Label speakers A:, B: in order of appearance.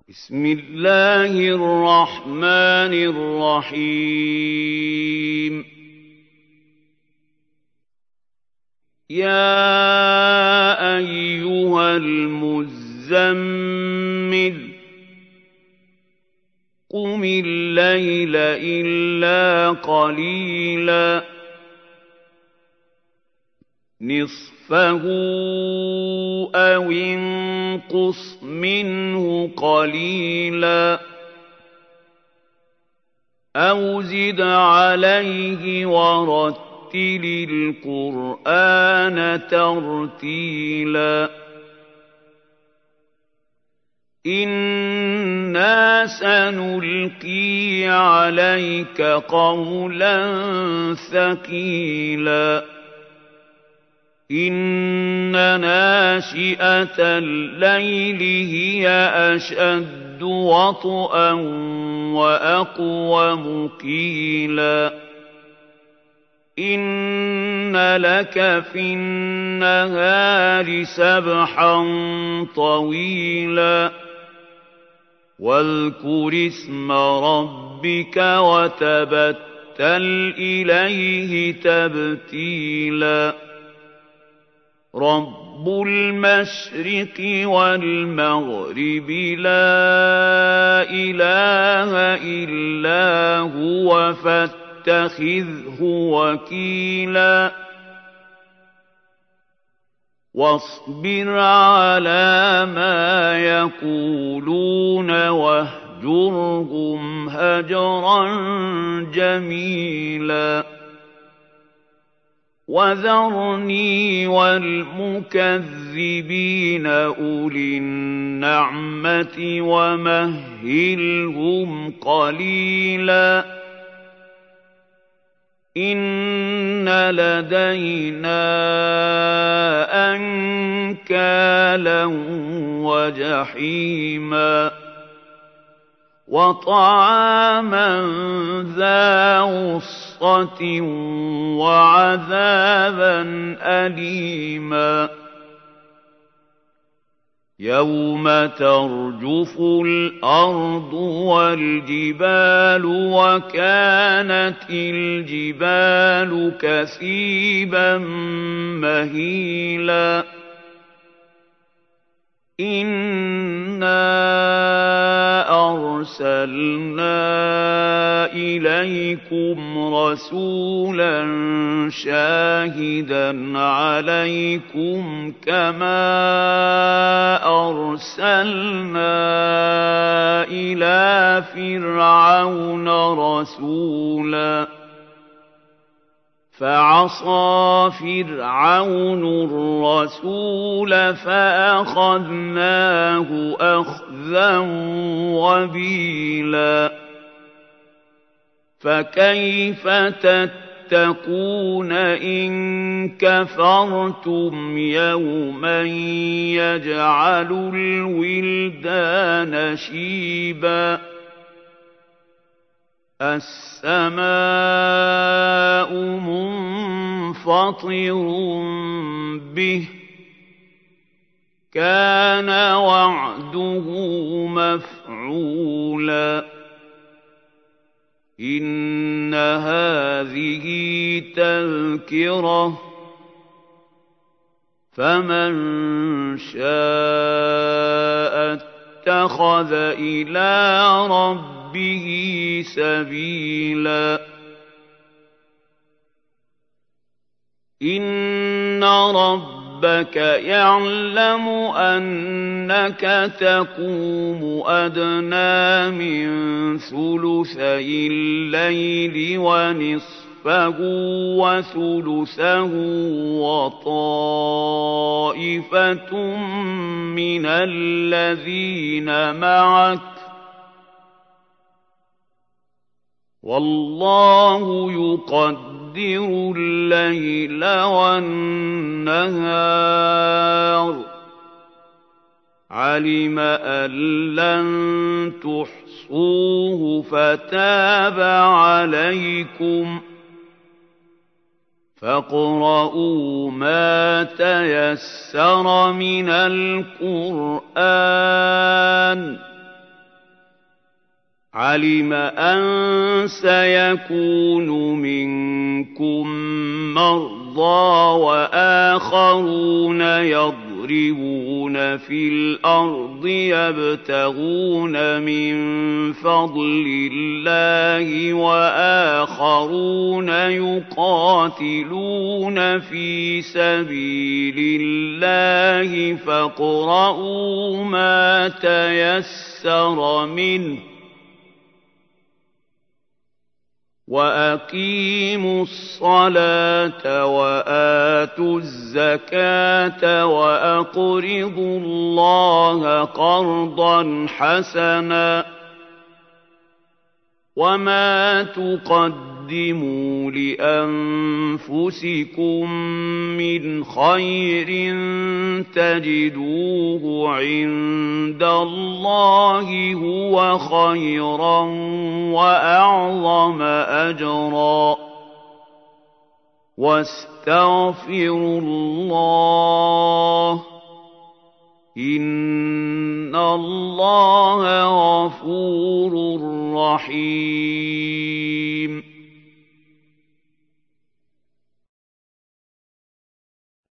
A: بسم الله الرحمن الرحيم يا أيها المزمل قم الليل إلا قليلا نصفه أو انقص منه قليلا أو زد عليه ورتل القرآن ترتيلا إنا سنلقي عليك قولا ثقيلا إن ناشئة الليل هي أشد وطئا وأقوم قيلا إن لك في النهار سبحا طويلا واذكر اسم ربك وتبتل إليه تبتيلا رب المشرق والمغرب لا إله إلا هو فاتخذه وكيلا واصبر على ما يقولون واهجرهم هجرا جميلا وذرني والمكذبين أولي النعمة ومهلهم قليلا إن لدينا أنكالا وجحيما وطعاما ذا غصة وعذابا أليما يوم ترجف الأرض والجبال وكانت الجبال كثيبا مهيلا إنا أرسلنا إليكم رسولا شاهدا عليكم كما أرسلنا إلى فرعون رسولا فعصى فرعون الرسول فأخذناه أخذا وبيلا فكيف تتقون إن كفرتم يوما يجعل الولدان شيبا السماء منفطر به كان وعده مفعولا إن هذه تذكرة فمن شاء اتخذ إلى ربه سبيلا إن ربك يعلم أنك تقوم أدنى من ثلثي الليل ونصفه وثلثه وطائفة من الذين معك والله يقدر الليل والنهار علم أن لن تحصوه فتاب عليكم فاقرؤوا ما تيسر من القرآن عَلِمَ أَن سَيَكُونُ مِنكُم مَّرْضَىٰ وَآخَرُونَ يَضْرِبُونَ فِي الْأَرْضِ يَبْتَغُونَ مِن فَضْلِ اللَّهِ وَآخَرُونَ يُقَاتِلُونَ فِي سَبِيلِ اللَّهِ فاقرؤوا مَا تَيَسَّرَ مِنْهُ وَأَقِيمُوا الصَّلَاةَ وَآتُوا الزَّكَاةَ وَأَقْرِضُوا اللَّهَ قَرْضًا حَسَنًا ۚ وَمَا تُقَدِّمُوا لِأَنفُسِكُم مِّنْ خَيْرٍ تَجِدُوهُ عِندَ اللَّهِ هُوَ خَيْرًا وَأَعْظَمَ أَجْرًا ۚ وَاسْتَغْفِرُوا اللَّهَ ۖ إِنَّ اللَّهَ غَفُورٌ رَّحِيمٌ